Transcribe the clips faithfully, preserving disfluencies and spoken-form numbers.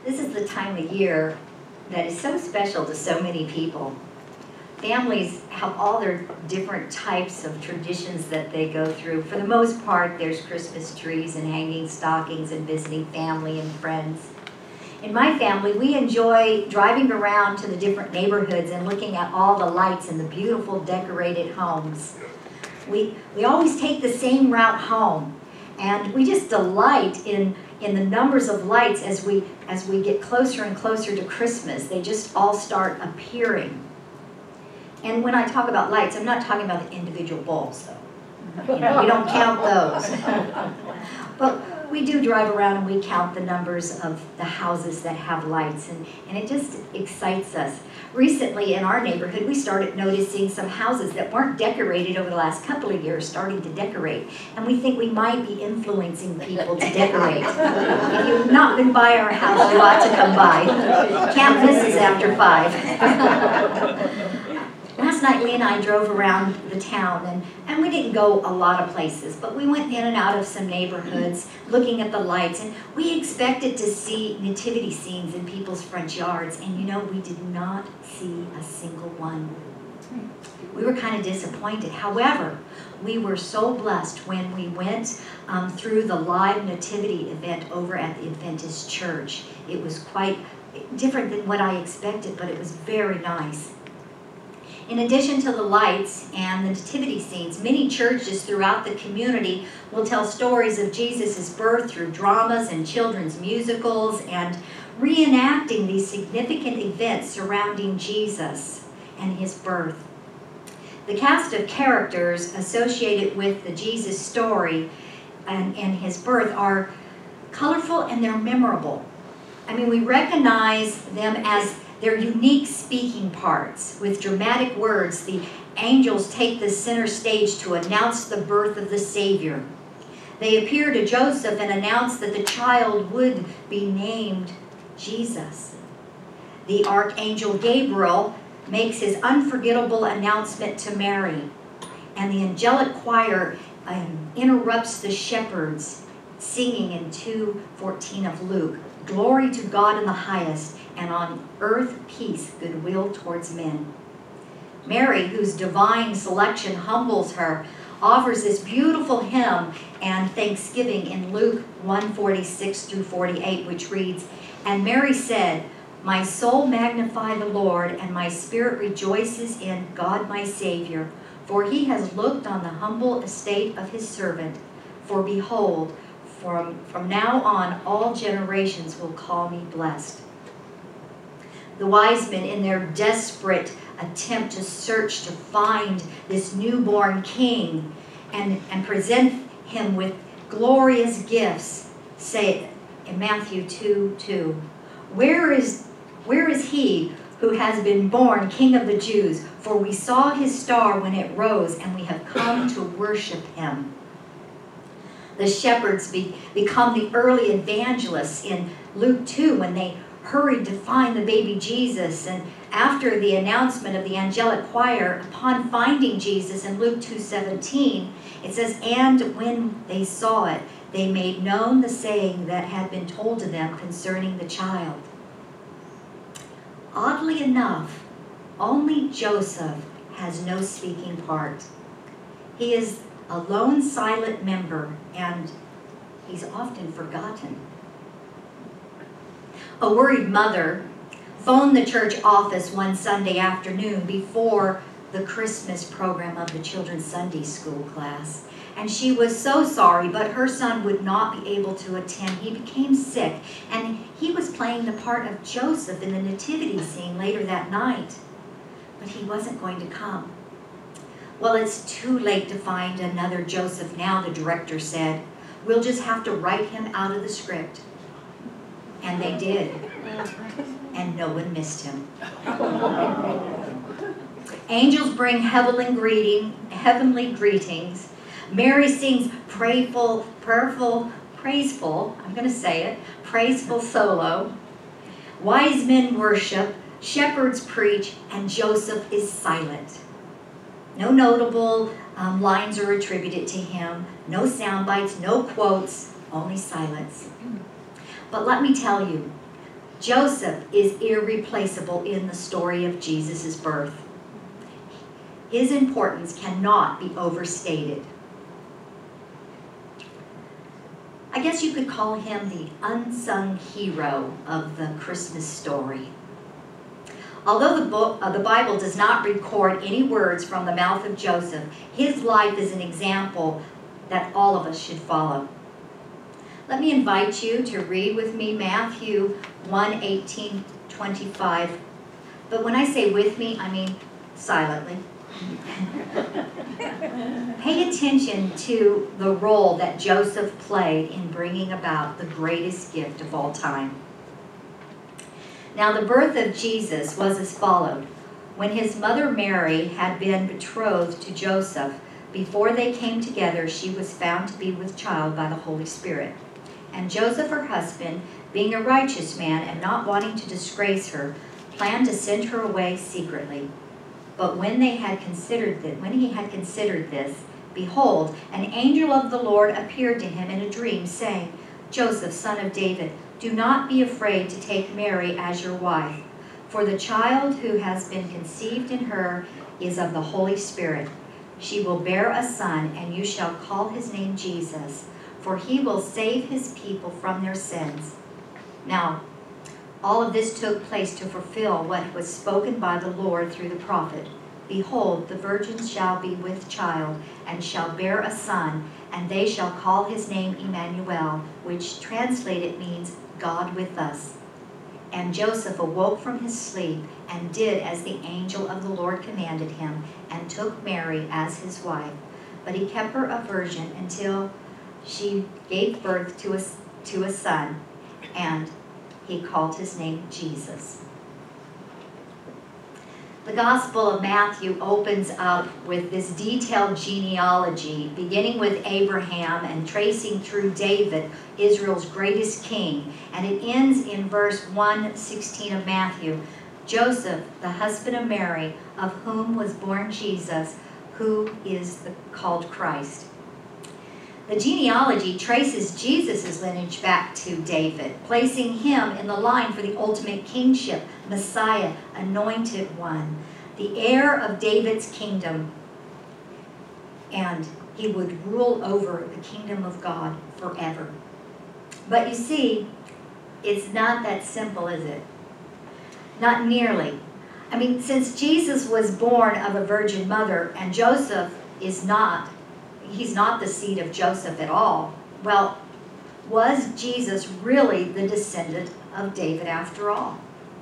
This is the time of year that is so special to so many people. Families have all their different types of traditions that they go through. For the most part, there's Christmas trees and hanging stockings and visiting family and friends. In my family, we enjoy driving around to the different neighborhoods and looking at all the lights and the beautiful decorated homes. We, we always take the same route home, and we just delight in, in the numbers of lights as we, as we get closer and closer to Christmas. They just all start appearing. And when I talk about lights, I'm not talking about the individual bulbs, though. You know, we don't count those. But we do drive around and we count the numbers of the houses that have lights, and, and it just excites us. Recently in our neighborhood, we started noticing some houses that weren't decorated over the last couple of years starting to decorate. And we think we might be influencing people to decorate. If you've not been by our house, you ought to come by. Can't miss us after five. Last night, Lee and I drove around the town, and, and we didn't go a lot of places, but we went in and out of some neighborhoods looking at the lights, and we expected to see nativity scenes in people's front yards, and you know, we did not see a single one. We were kind of disappointed. However, we were so blessed when we went um, through the live nativity event over at the Adventist Church. It was quite different than what I expected, but it was very nice. In addition to the lights and the nativity scenes, many churches throughout the community will tell stories of Jesus' birth through dramas and children's musicals and reenacting these significant events surrounding Jesus and his birth. The cast of characters associated with the Jesus story and, and his birth are colorful and they're memorable. I mean, we recognize them as their unique speaking parts. With dramatic words, the angels take the center stage to announce the birth of the Savior. They appear to Joseph and announce that the child would be named Jesus. The archangel Gabriel makes his unforgettable announcement to Mary, and the angelic choir um, interrupts the shepherds singing in two fourteen of Luke, "Glory to God in the highest, and on earth peace, goodwill towards men." Mary, whose divine selection humbles her, offers this beautiful hymn and thanksgiving in Luke one forty-six through forty-eight, which reads, "And Mary said, My soul magnify the Lord, and my spirit rejoices in God my Savior, for he has looked on the humble estate of his servant. For behold, from, from now on all generations will call me blessed." The wise men, in their desperate attempt to search to find this newborn king and, and present him with glorious gifts, say in Matthew two two, Where is, where is he who has been born King of the Jews? For we saw his star when it rose, and we have come to worship him." The shepherds be, become the early evangelists in Luke two when they hurried to find the baby Jesus. And after the announcement of the angelic choir, upon finding Jesus in Luke two seventeen, it says, "And when they saw it, they made known the saying that had been told to them concerning the child." Oddly enough, only Joseph has no speaking part. He is a lone silent member, and he's often forgotten. A worried mother phoned the church office one Sunday afternoon before the Christmas program of the children's Sunday school class. And she was so sorry, but her son would not be able to attend. He became sick, and he was playing the part of Joseph in the nativity scene later that night. But he wasn't going to come. "Well, it's too late to find another Joseph now," the director said. "We'll just have to write him out of the script." And they did. And no one missed him. Angels bring heavenly greeting, heavenly greetings. Mary sings prayerful, prayerful, praiseful, I'm going to say it, praiseful solo. Wise men worship, shepherds preach, and Joseph is silent. No notable um, lines are attributed to him, no sound bites, no quotes, only silence. But let me tell you, Joseph is irreplaceable in the story of Jesus' birth. His importance cannot be overstated. I guess you could call him the unsung hero of the Christmas story. Although the, book, uh, the Bible does not record any words from the mouth of Joseph, his life is an example that all of us should follow. Let me invite you to read with me Matthew one, eighteen, twenty-five. But when I say with me, I mean silently. Pay attention to the role that Joseph played in bringing about the greatest gift of all time. Now, the birth of Jesus was as followed. When his mother Mary had been betrothed to Joseph, before they came together, she was found to be with child by the Holy Spirit. And Joseph, her husband, being a righteous man and not wanting to disgrace her, planned to send her away secretly. But when they had considered that, when he had considered this, behold, an angel of the Lord appeared to him in a dream, saying, Joseph, son of David, do not be afraid to take Mary as your wife, for the child who has been conceived in her is of the Holy Spirit. She will bear a son, and you shall call his name Jesus, for he will save his people from their sins. Now, all of this took place to fulfill what was spoken by the Lord through the prophet. Behold, the virgin shall be with child, and shall bear a son, and they shall call his name Emmanuel, which translated means God with us. And Joseph awoke from his sleep, and did as the angel of the Lord commanded him, and took Mary as his wife. But he kept her a virgin until she gave birth to a, to a son, and he called his name Jesus. The Gospel of Matthew opens up with this detailed genealogy, beginning with Abraham and tracing through David, Israel's greatest king. And it ends in verse one sixteen of Matthew. Joseph, the husband of Mary, of whom was born Jesus, who is the, called Christ. The genealogy traces Jesus' lineage back to David, placing him in the line for the ultimate kingship, Messiah, anointed one, the heir of David's kingdom, and he would rule over the kingdom of God forever. But you see, it's not that simple, is it? Not nearly. I mean, since Jesus was born of a virgin mother, and Joseph is not, he's not the seed of Joseph at all. Well, was Jesus really the descendant of David after all?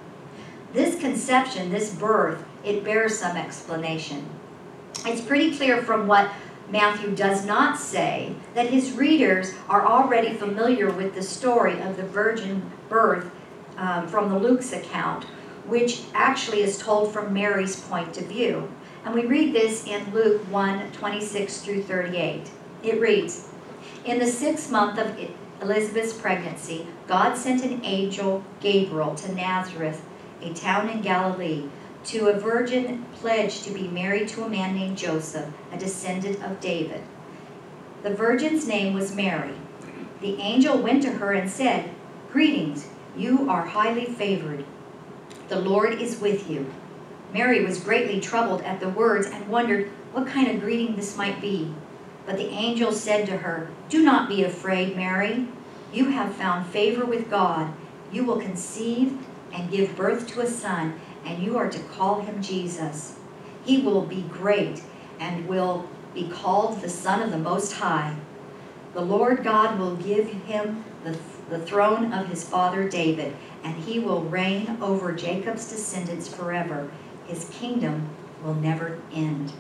This conception, this birth, it bears some explanation. It's pretty clear from what Matthew does not say that his readers are already familiar with the story of the virgin birth um, from the Luke's account, which actually is told from Mary's point of view. And we read this in Luke one, twenty-six through thirty-eight. It reads, in the sixth month of Elizabeth's pregnancy, God sent an angel, Gabriel, to Nazareth, a town in Galilee, to a virgin pledged to be married to a man named Joseph, a descendant of David. The virgin's name was Mary. The angel went to her and said, greetings, you are highly favored. The Lord is with you. Mary was greatly troubled at the words and wondered what kind of greeting this might be. But the angel said to her, do not be afraid, Mary. You have found favor with God. You will conceive and give birth to a son, and you are to call him Jesus. He will be great and will be called the Son of the Most High. The Lord God will give him the, the throne of his father David, and he will reign over Jacob's descendants forever. His kingdom will never end.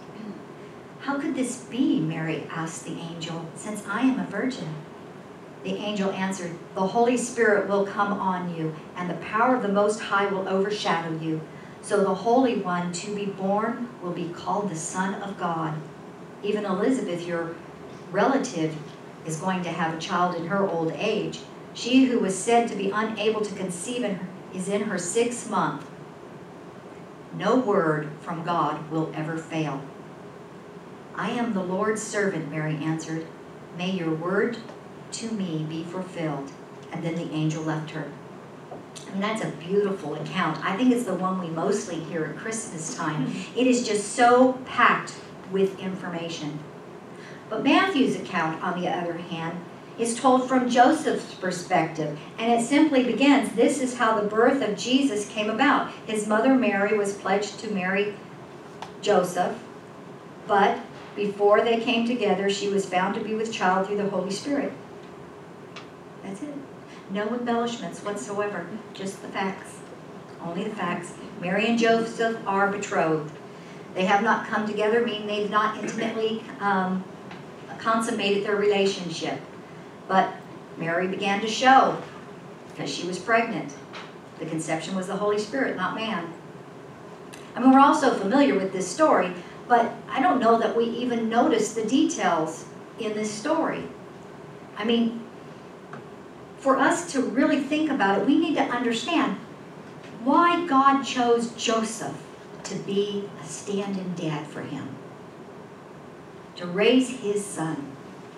How could this be, Mary asked the angel, since I am a virgin? The angel answered, the Holy Spirit will come on you, and the power of the Most High will overshadow you. So the Holy One to be born will be called the Son of God. Even Elizabeth, your relative, is going to have a child in her old age. She who was said to be unable to conceive in her, is in her sixth month. No word from God will ever fail. I am the Lord's servant, Mary answered. May your word to me be fulfilled. And then the angel left her. I mean, that's a beautiful account. I think it's the one we mostly hear at Christmas time. It is just so packed with information. But Matthew's account, on the other hand, is told from Joseph's perspective, and it simply begins, this is how the birth of Jesus came about. His mother Mary was pledged to marry Joseph, but before they came together, she was found to be with child through the Holy Spirit. That's it. No embellishments whatsoever, just the facts. Only the facts. Mary and Joseph are betrothed. They have not come together, meaning they've not intimately um, consummated their relationship. But Mary began to show because she was pregnant. The conception was the Holy Spirit, not man. I mean, we're also familiar with this story, but I don't know that we even notice the details in this story. I mean, for us to really think about it, we need to understand why God chose Joseph to be a stand-in dad for him, to raise his son.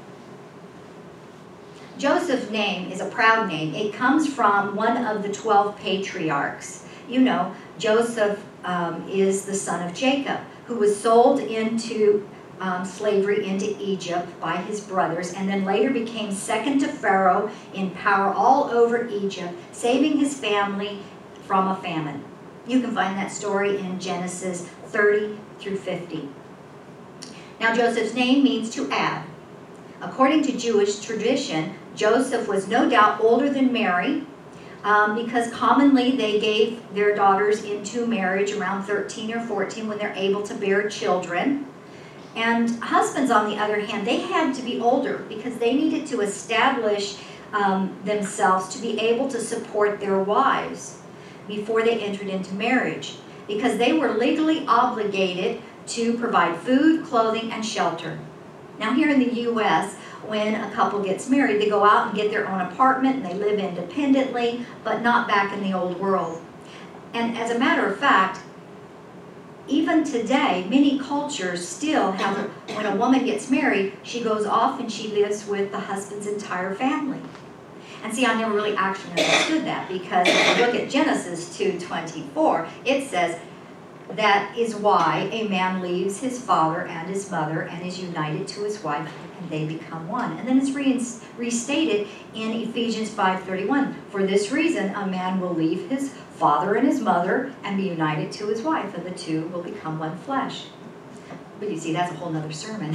Joseph's name is a proud name. It comes from one of the twelve patriarchs. You know, Joseph um, is the son of Jacob, who was sold into um, slavery into Egypt by his brothers, and then later became second to Pharaoh in power all over Egypt, saving his family from a famine. You can find that story in Genesis thirty through fifty. Now, Joseph's name means to add. According to Jewish tradition, Joseph was no doubt older than Mary, um, because commonly they gave their daughters into marriage around thirteen or fourteen when they're able to bear children. And husbands, on the other hand, they had to be older because they needed to establish um, themselves to be able to support their wives before they entered into marriage, because they were legally obligated to provide food, clothing, and shelter. Now, here in the U S, when a couple gets married, they go out and get their own apartment and they live independently, but not back in the old world. And as a matter of fact, even today, many cultures still have, when a woman gets married, she goes off and she lives with the husband's entire family. And see, I never really actually understood that, because if you look at Genesis two twenty-four, it says, that is why a man leaves his father and his mother and is united to his wife, and they become one. And then it's re restated in Ephesians five thirty-one. For this reason, a man will leave his father and his mother and be united to his wife, and the two will become one flesh. But you see, that's a whole nother sermon.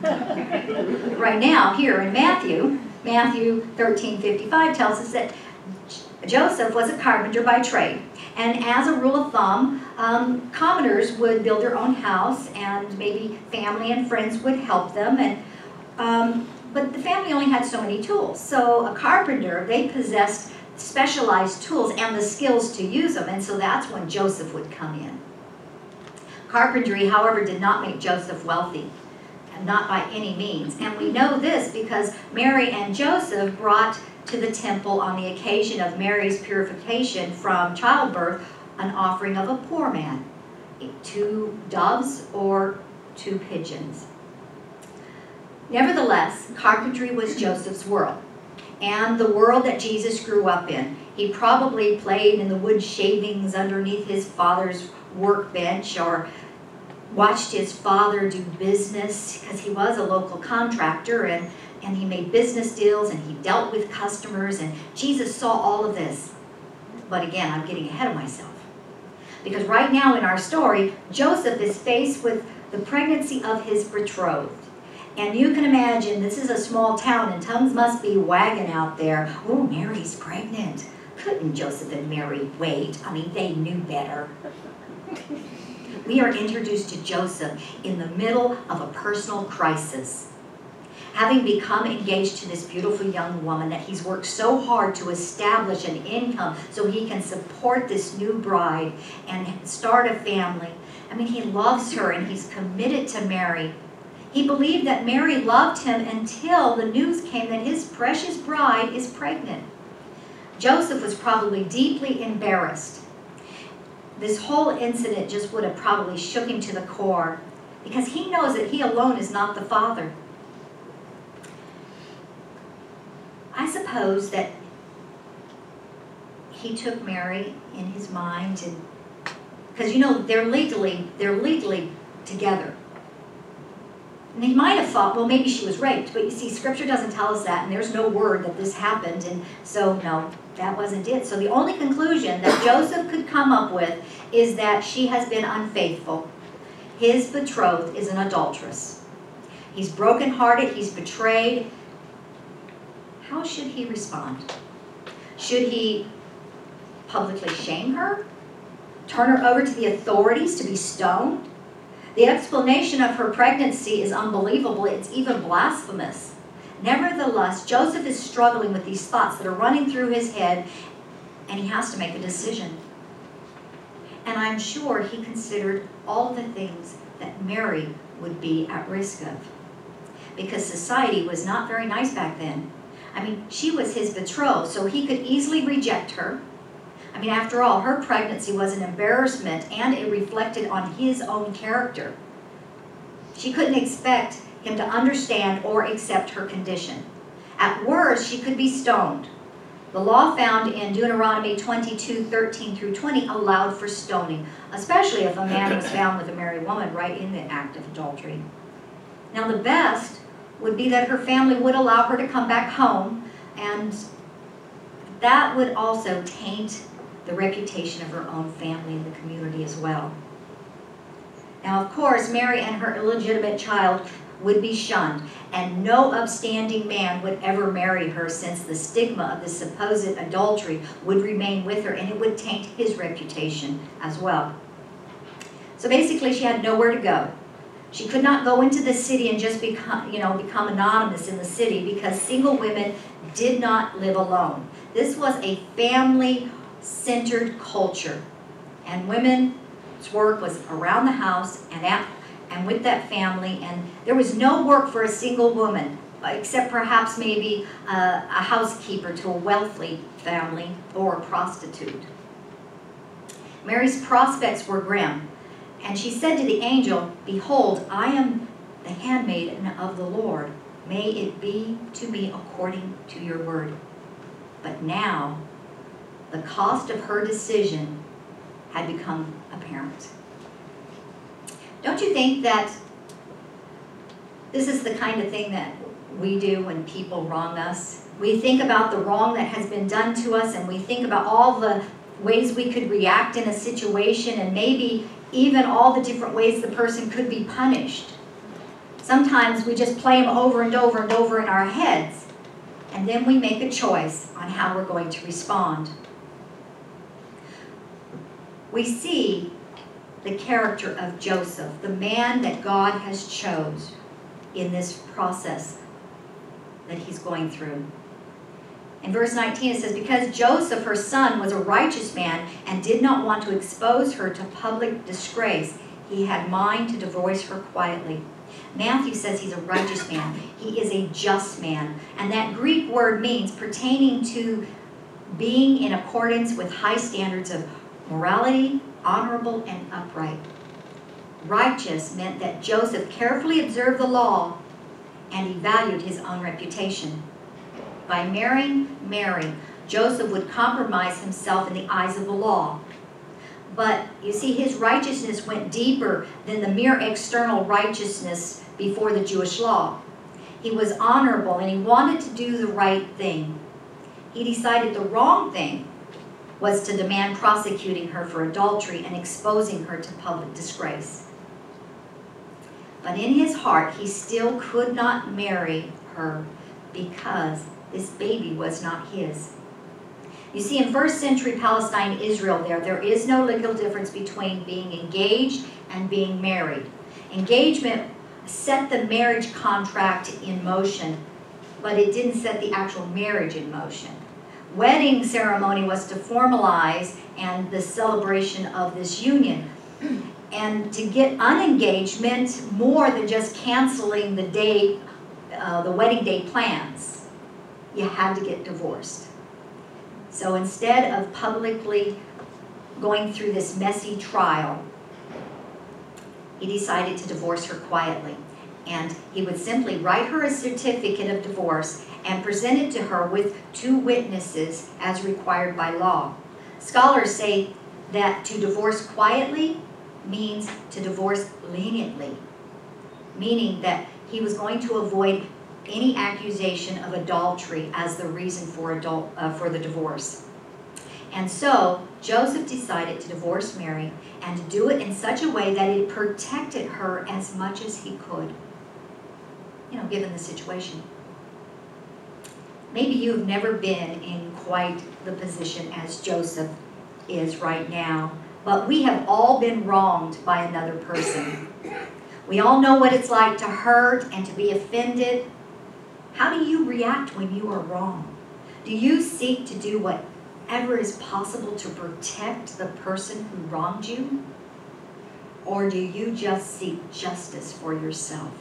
Right now, here in Matthew, Matthew thirteen fifty-five tells us that Joseph was a carpenter by trade. And as a rule of thumb, um, commoners would build their own house, and maybe family and friends would help them. And um, but the family only had so many tools. So a carpenter, they possessed specialized tools and the skills to use them. And so that's when Joseph would come in. Carpentry, however, did not make Joseph wealthy, and not by any means. And we know this because Mary and Joseph brought to the temple on the occasion of Mary's purification from childbirth an offering of a poor man, two doves or two pigeons. Nevertheless, carpentry was Joseph's world, and the world that Jesus grew up in. He probably played in the wood shavings underneath his father's workbench, or watched his father do business, because he was a local contractor, and And he made business deals, and he dealt with customers, and Jesus saw all of this. But again, I'm getting ahead of myself. Because right now in our story, Joseph is faced with the pregnancy of his betrothed. And you can imagine, this is a small town, and tongues must be wagging out there. Oh, Mary's pregnant. Couldn't Joseph and Mary wait? I mean, they knew better. We are introduced to Joseph in the middle of a personal crisis, having become engaged to this beautiful young woman that he's worked so hard to establish an income so he can support this new bride and start a family. I mean, he loves her and he's committed to Mary. He believed that Mary loved him until the news came that his precious bride is pregnant. Joseph was probably deeply embarrassed. This whole incident just would have probably shook him to the core, because he knows that he alone is not the father. I suppose that he took Mary in his mind, and because you know they're legally they're legally together. And he might have thought, well, maybe she was raped, but you see, Scripture doesn't tell us that, and there's no word that this happened, and so no, that wasn't it. So the only conclusion that Joseph could come up with is that she has been unfaithful. His betrothed is an adulteress. He's brokenhearted, he's betrayed. How should he respond? Should he publicly shame her? Turn her over to the authorities to be stoned? The explanation of her pregnancy is unbelievable. It's even blasphemous. Nevertheless, Joseph is struggling with these thoughts that are running through his head, and he has to make a decision. And I'm sure he considered all the things that Mary would be at risk of, because society was not very nice back then. I mean, she was his betrothed, so he could easily reject her. I mean, after all, her pregnancy was an embarrassment, and it reflected on his own character. She couldn't expect him to understand or accept her condition. At worst, she could be stoned. The law found in Deuteronomy twenty-two, thirteen through twenty allowed for stoning, especially if a man was found with a married woman right in the act of adultery. Now, the best would be that her family would allow her to come back home, and that would also taint the reputation of her own family and the community as well. Now, of course, Mary and her illegitimate child would be shunned, and no upstanding man would ever marry her, since the stigma of the supposed adultery would remain with her, and it would taint his reputation as well. So basically, she had nowhere to go. She could not go into the city and just become, you know, become anonymous in the city, because single women did not live alone. This was a family-centered culture, and women's work was around the house and at and with that family, and there was no work for a single woman, except perhaps maybe a, a housekeeper to a wealthy family or a prostitute. Mary's prospects were grim, and she said to the angel, "Behold, I am the handmaiden of the Lord. May it be to me according to your word." But now, the cost of her decision had become apparent. Don't you think that this is the kind of thing that we do when people wrong us? We think about the wrong that has been done to us, and we think about all the ways we could react in a situation, and maybe even all the different ways the person could be punished. Sometimes we just play them over and over and over in our heads, and then we make a choice on how we're going to respond. We see the character of Joseph, the man that God has chose in this process that he's going through. In verse nineteen it says, "Because Joseph, her son, was a righteous man and did not want to expose her to public disgrace, he had mind to divorce her quietly." Matthew says he's a righteous man. He is a just man. And that Greek word means pertaining to being in accordance with high standards of morality, honorable, and upright. Righteous meant that Joseph carefully observed the law, and he valued his own reputation. By marrying Mary, Joseph would compromise himself in the eyes of the law. But you see, his righteousness went deeper than the mere external righteousness before the Jewish law. He was honorable, and he wanted to do the right thing. He decided the wrong thing was to demand prosecuting her for adultery and exposing her to public disgrace. But in his heart, he still could not marry her because this baby was not his. You see, in first century Palestine, Israel, there, there is no legal difference between being engaged and being married. Engagement set the marriage contract in motion, but it didn't set the actual marriage in motion. Wedding ceremony was to formalize and the celebration of this union. And to get unengaged meant more than just canceling the day, uh, the wedding day plans. You had to get divorced. So instead of publicly going through this messy trial, he decided to divorce her quietly. And he would simply write her a certificate of divorce and present it to her with two witnesses as required by law. Scholars say that to divorce quietly means to divorce leniently, meaning that he was going to avoid any accusation of adultery as the reason for adult uh, for the divorce. And so Joseph decided to divorce Mary and to do it in such a way that it protected her as much as he could, you know, given the situation. Maybe you've never been in quite the position as Joseph is right now, but we have all been wronged by another person. We all know what it's like to hurt and to be offended. How do you react when you are wrong? Do you seek to do whatever is possible to protect the person who wronged you? Or do you just seek justice for yourself?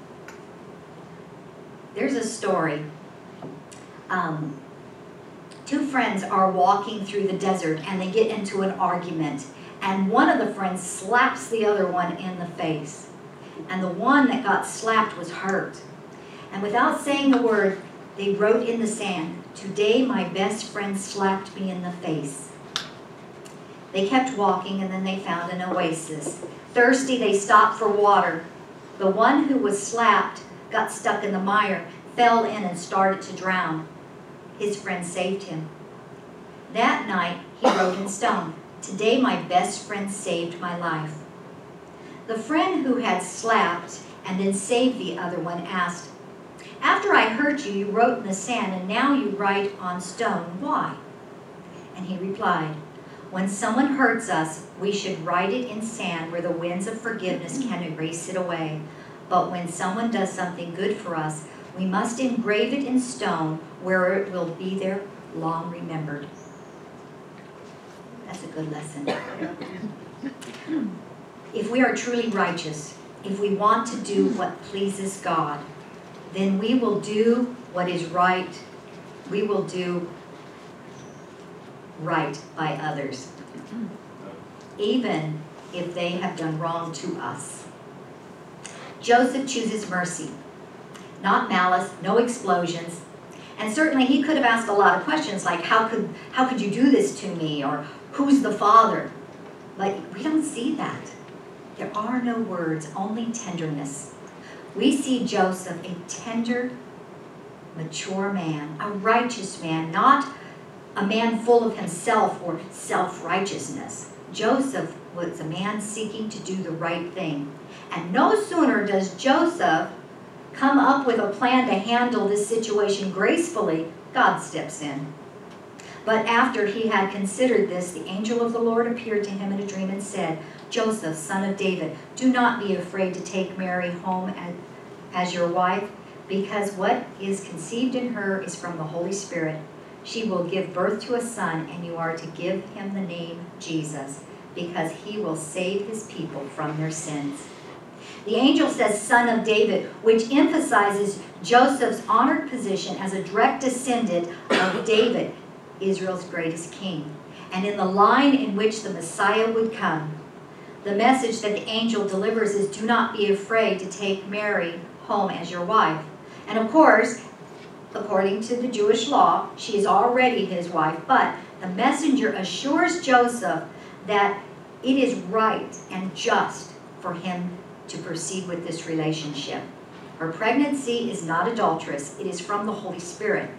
There's a story. Um, two friends are walking through the desert and they get into an argument. And one of the friends slaps the other one in the face. And the one that got slapped was hurt. And without saying a word, they wrote in the sand, "Today my best friend slapped me in the face." They kept walking and then they found an oasis. Thirsty, they stopped for water. The one who was slapped got stuck in the mire, fell in and started to drown. His friend saved him. That night, he wrote in stone, "Today my best friend saved my life." The friend who had slapped and then saved the other one asked, "After I hurt you, you wrote in the sand, and now you write on stone. Why?" And he replied, "When someone hurts us, we should write it in sand where the winds of forgiveness can erase it away. But when someone does something good for us, we must engrave it in stone where it will be there long remembered." That's a good lesson. If we are truly righteous, if we want to do what pleases God, then we will do what is right. We will do right by others, even if they have done wrong to us. Joseph chooses mercy, not malice, no explosions. And certainly he could have asked a lot of questions like, how could, how could you do this to me? Or who's the father? But we don't see that. There are no words, only tenderness. We see Joseph, a tender, mature man, a righteous man, not a man full of himself or self-righteousness. Joseph was a man seeking to do the right thing. And no sooner does Joseph come up with a plan to handle this situation gracefully, God steps in. But after he had considered this, the angel of the Lord appeared to him in a dream and said, "Joseph, son of David, do not be afraid to take Mary home as, as your wife, because what is conceived in her is from the Holy Spirit. She will give birth to a son, and you are to give him the name Jesus, because he will save his people from their sins." The angel says son of David, which emphasizes Joseph's honored position as a direct descendant of David, Israel's greatest king, and in the line in which the Messiah would come. The message that the angel delivers is, do not be afraid to take Mary home as your wife. And of course, according to the Jewish law, she is already his wife, but the messenger assures Joseph that it is right and just for him to proceed with this relationship. Her pregnancy is not adulterous. It is from the Holy Spirit.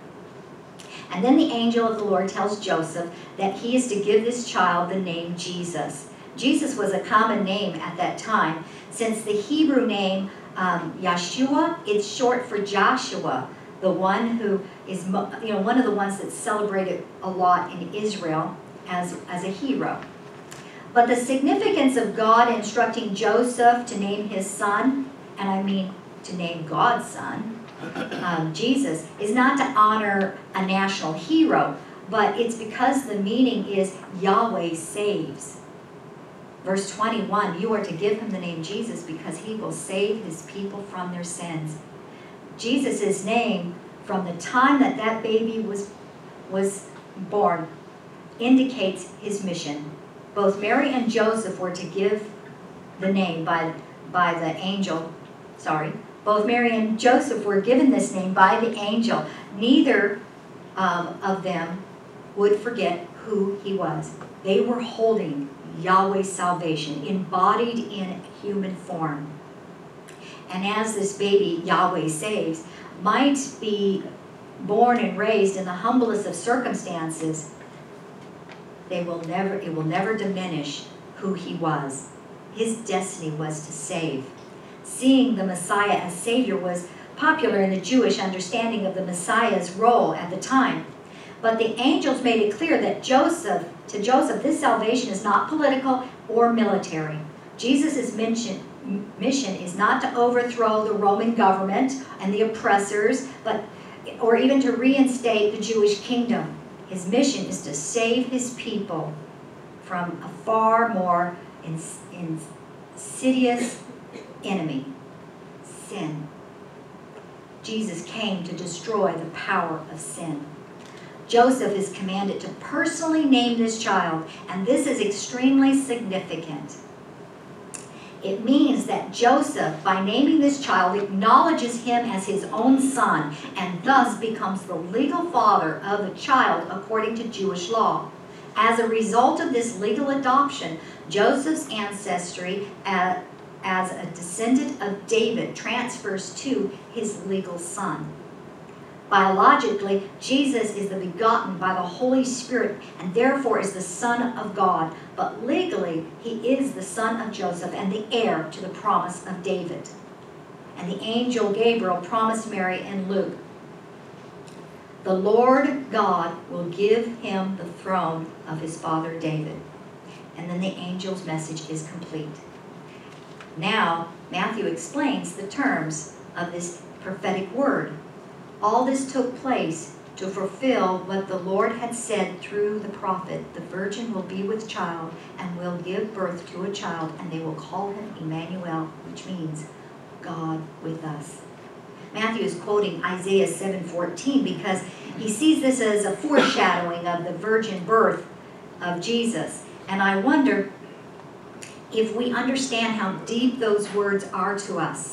And then the angel of the Lord tells Joseph that he is to give this child the name Jesus. Jesus was a common name at that time, since the Hebrew name um, Yeshua, it's short for Joshua, the one who is, you know, one of the ones that's celebrated a lot in Israel as, as a hero. But the significance of God instructing Joseph to name his son, and I mean to name God's son, um, Jesus, is not to honor a national hero, but it's because the meaning is Yahweh saves. Verse twenty-one, you are to give him the name Jesus because he will save his people from their sins. Jesus' name, from the time that that baby was, was born, indicates his mission. Both Mary and Joseph were to give the name by, by the angel. Sorry. Both Mary and Joseph were given this name by the angel. Neither um, of them would forget who he was. They were holding Yahweh's salvation embodied in human form. And as this baby Yahweh saves might be born and raised in the humblest of circumstances, they will never, it will never diminish who he was. His destiny was to save. Seeing the Messiah as Savior was popular in the Jewish understanding of the Messiah's role at the time. But the angels made it clear that Joseph, to Joseph, this salvation is not political or military. Jesus' mission, mission is not to overthrow the Roman government and the oppressors, but or even to reinstate the Jewish kingdom. His mission is to save his people from a far more ins- insidious enemy, sin. Jesus came to destroy the power of sin. Joseph is commanded to personally name this child, and this is extremely significant. It means that Joseph, by naming this child, acknowledges him as his own son, and thus becomes the legal father of the child according to Jewish law. As a result of this legal adoption, Joseph's ancestry uh, as a descendant of David transfers to his legal son. Biologically, Jesus is the begotten by the Holy Spirit and therefore is the Son of God. But legally, he is the son of Joseph and the heir to the promise of David. And the angel Gabriel promised Mary in Luke, "The Lord God will give him the throne of his father David." And then the angel's message is complete. Now, Matthew explains the terms of this prophetic word. All this took place to fulfill what the Lord had said through the prophet. The virgin will be with child and will give birth to a child, and they will call him Emmanuel, which means God with us. Matthew is quoting Isaiah seven fourteen because he sees this as a foreshadowing of the virgin birth of Jesus. And I wonder if we understand how deep those words are to us.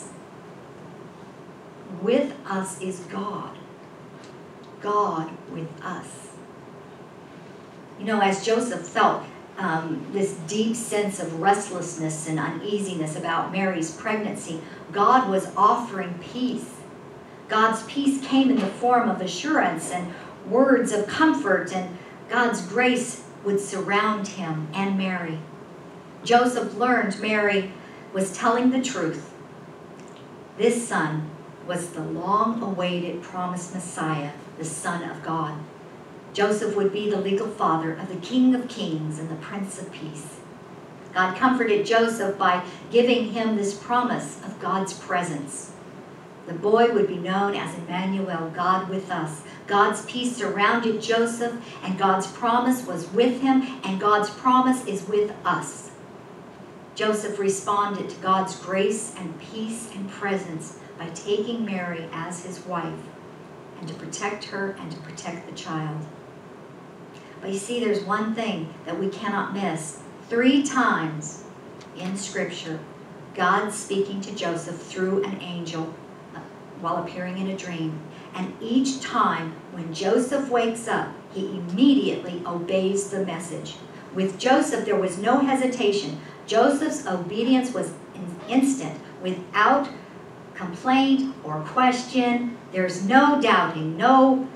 With us is God. God with us. You know, as Joseph felt um, this deep sense of restlessness and uneasiness about Mary's pregnancy, God was offering peace. God's peace came in the form of assurance and words of comfort, and God's grace would surround him and Mary. Joseph learned Mary was telling the truth. This son was the long-awaited promised Messiah, the Son of God. Joseph would be the legal father of the King of Kings and the Prince of Peace. God comforted Joseph by giving him this promise of God's presence. The boy would be known as Emmanuel, God with us. God's peace surrounded Joseph, and God's promise was with him, and God's promise is with us. Joseph responded to God's grace and peace and presence by taking Mary as his wife and to protect her and to protect the child. But you see, there's one thing that we cannot miss. Three times in Scripture, God speaking to Joseph through an angel while appearing in a dream. And each time when Joseph wakes up, he immediately obeys the message. With Joseph, there was no hesitation. Joseph's obedience was instant, without complaint or question. There's no doubting, no,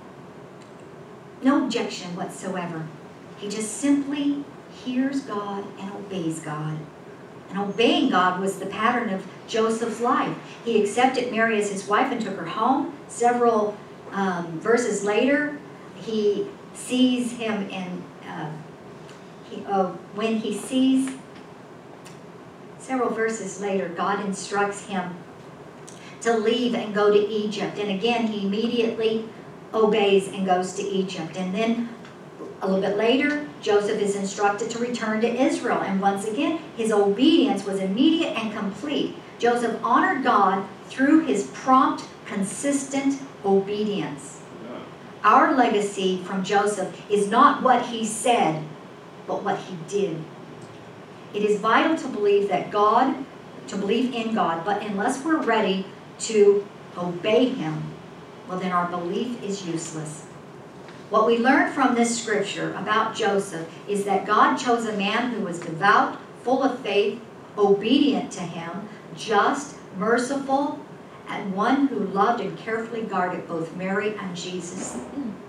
no objection whatsoever. He just simply hears God and obeys God. And obeying God was the pattern of Joseph's life. He accepted Mary as his wife and took her home. Several um, verses later, he sees him in, uh, he, uh, when he sees, several verses later, God instructs him to leave and go to Egypt. And again, he immediately obeys and goes to Egypt. And then a little bit later, Joseph is instructed to return to Israel. And once again, his obedience was immediate and complete. Joseph honored God through his prompt, consistent obedience. Our legacy from Joseph is not what he said, but what he did. It is vital to believe that God, to believe in God, but unless we're ready to obey him, well, then our belief is useless. What we learn from this scripture about Joseph is that God chose a man who was devout, full of faith, obedient to him, just, merciful, and one who loved and carefully guarded both Mary and Jesus.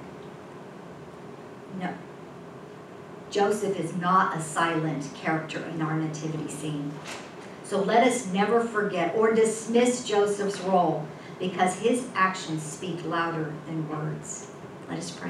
No. Joseph is not a silent character in our nativity scene. So let us never forget or dismiss Joseph's role, because his actions speak louder than words. Let us pray.